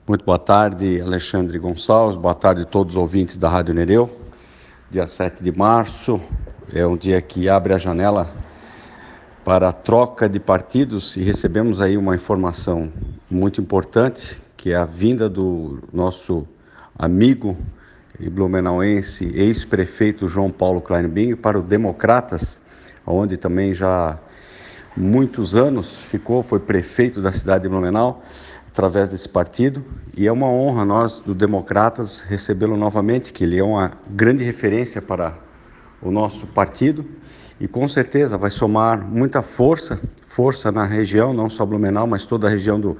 Muito boa tarde, Alexandre Gonçalves, boa tarde a todos os ouvintes da Rádio Nereu. Dia 7 de março é um dia que abre a janela para a troca de partidos e recebemos aí uma informação muito importante, que é a vinda do nosso amigo e blumenauense, ex-prefeito João Paulo Kleinbing para o Democratas, onde também já há muitos anos foi prefeito da cidade de Blumenau, através desse partido, e é uma honra nós, do Democratas, recebê-lo novamente, que ele é uma grande referência para o nosso partido, e com certeza vai somar muita força na região, não só Blumenau, mas toda a região do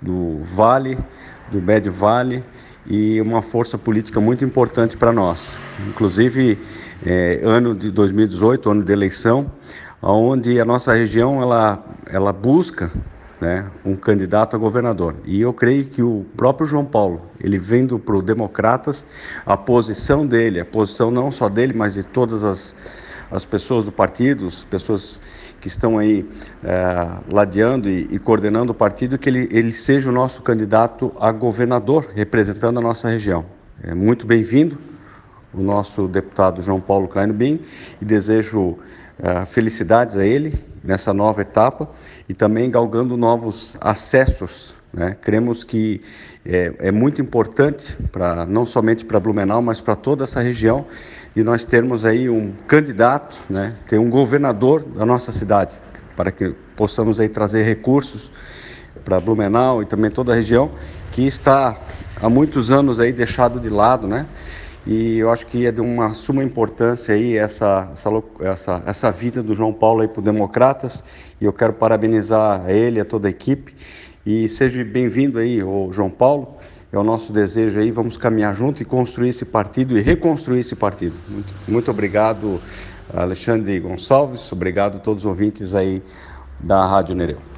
Vale, do Médio Vale, e uma força política muito importante para nós. Inclusive, ano de 2018, ano de eleição, onde a nossa região ela busca, né, um candidato a governador. E eu creio que o próprio João Paulo, ele vindo para o Democratas, a posição dele, a posição não só dele, mas de todas as pessoas do partido, as pessoas que estão aí ladeando e coordenando o partido, que ele seja o nosso candidato a governador, representando a nossa região. É muito bem-vindo o nosso deputado João Paulo Kleinbing, e desejo felicidades a ele nessa nova etapa e também galgando novos acessos, né? Cremos que é muito importante, não somente para Blumenau, mas para toda essa região, e nós termos aí um candidato, né? Ter um governador da nossa cidade, para que possamos aí trazer recursos para Blumenau e também toda a região, que está há muitos anos aí deixado de lado, né? E eu acho que é de uma suma importância aí essa vinda do João Paulo aí para o Democratas, e eu quero parabenizar a ele e a toda a equipe, e seja bem-vindo aí, o João Paulo, é o nosso desejo aí, vamos caminhar junto e construir esse partido e reconstruir esse partido. Muito obrigado, Alexandre Gonçalves, obrigado a todos os ouvintes aí da Rádio Nereu.